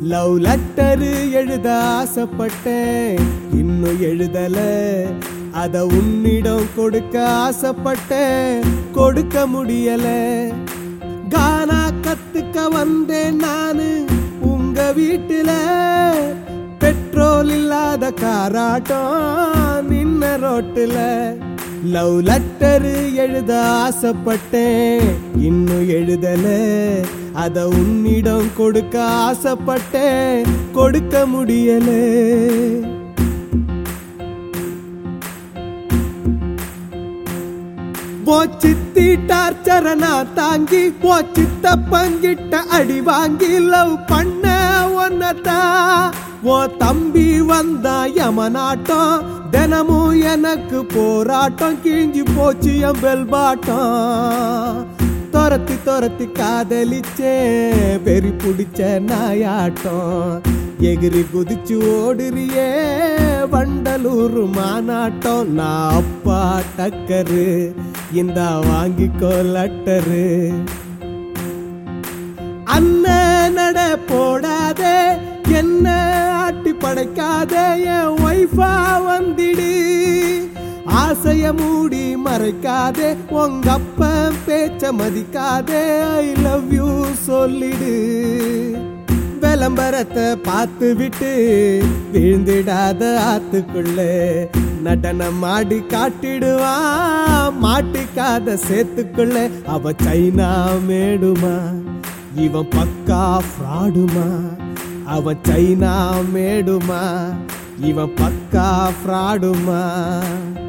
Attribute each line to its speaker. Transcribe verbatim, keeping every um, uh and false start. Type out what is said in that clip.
Speaker 1: Love letter எழுத ஆசைப்பட்டேன், இன்னும் எழுதல. அத உன்னிடம் கொடுக்க ஆசைப்பட்டேன், கொடுக்க முடியல. கானா கத்துக்க வந்தேன் நானு உங்க வீட்டுல, பெட்ரோல் இல்லாத காராட்டம் நின்ன ரோட்டுல. லவ் லெட்டரு எழுத ஆசைப்பட்டேன், இன்னும் எழுதல. அத உன்னிடம் கொடுக்க ஆசைப்பட்டேன், கொடுக்க முடியல. போச்சித்தி டார்ச்சரனா தாங்கி போச்சித்த பங்கிட்ட அடி வாங்கி லவ் பண்ண ஒன்னதா. ஓ தம்பி வந்தா யமனாட்டம், தினமும் எனக்கு போராட்டம். கிழிஞ்சி போச்சு என் பெல்பாட்டம். துரத்தி துரத்தி காதலிச்சே பெரி பிடிச்ச நாயாட்டம். எகிரி குதிச்சு ஓடுறியே வண்டலூர் மாநாட்டம். நான் அப்பா டக்கரு, இந்த வாங்கிக்கோ லெட்டரு. அண்ணன் நட போடாதே, என்ன ஆட்டி படைக்காதே, என் ஒய்ஃபா வந்திடு. ஆசைய மூடி மறைக்காதே, உங்க அப்ப பேச்ச மதிக்காதே, ஐ லவ் யூ சொல்லிடு. விளம்பரத்தை பார்த்து விட்டு விழுந்திடாத ஆத்துக்குள்ள, நடனம் ஆடி காட்டிடுவான் மாட்டிக்காத சேத்துக்குள்ள. அவ சைனா மேடுமா, இவன் பக்கா ஃப்ராடுமா. அவன் சைனா மேடுமா, இவன் பக்கா ஃப்ராடுமா.